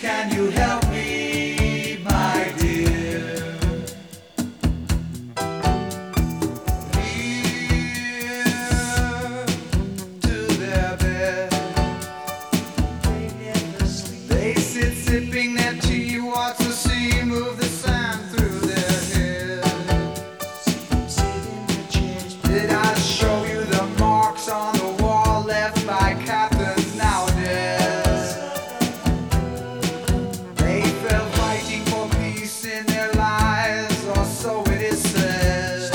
can you help me, my dear? Near to their bed, they sit sipping their tea, watch the sea move the sand through their head. Did I show you the marks on the wall left by captains now dead? They fell fighting for peace in their lives, or so it is said.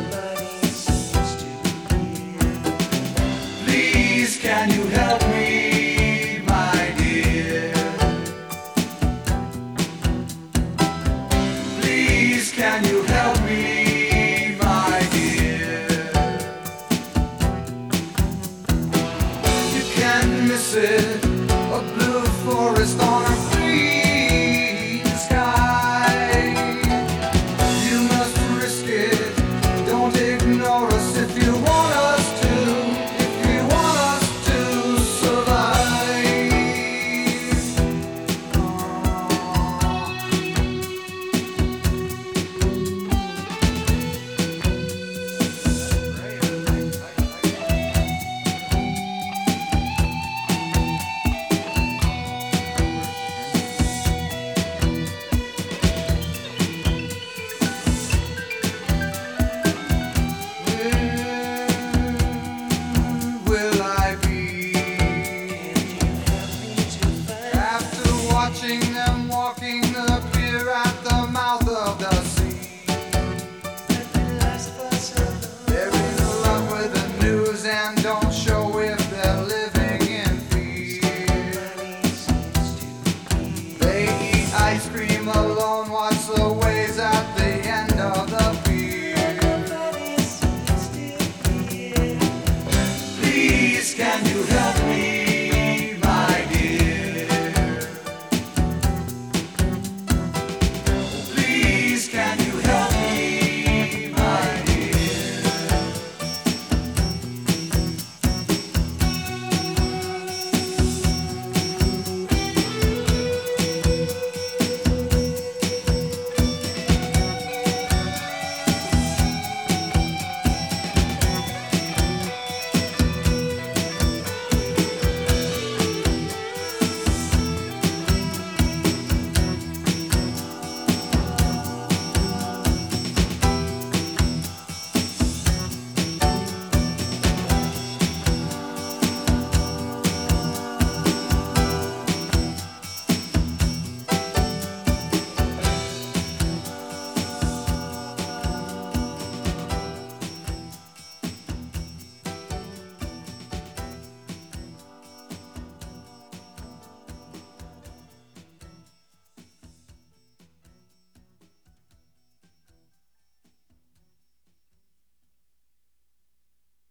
Please, can you help me, my dear? Please, can you help me, my dear? You can't miss it, a blue forest on a green sky. You must risk it, don't ignore us if you want us to, if you want us to survive. Will I be after watching them walking the pier at the mouth of the sea? They're in love with the news and don't show if they're living in fear. They eat ice cream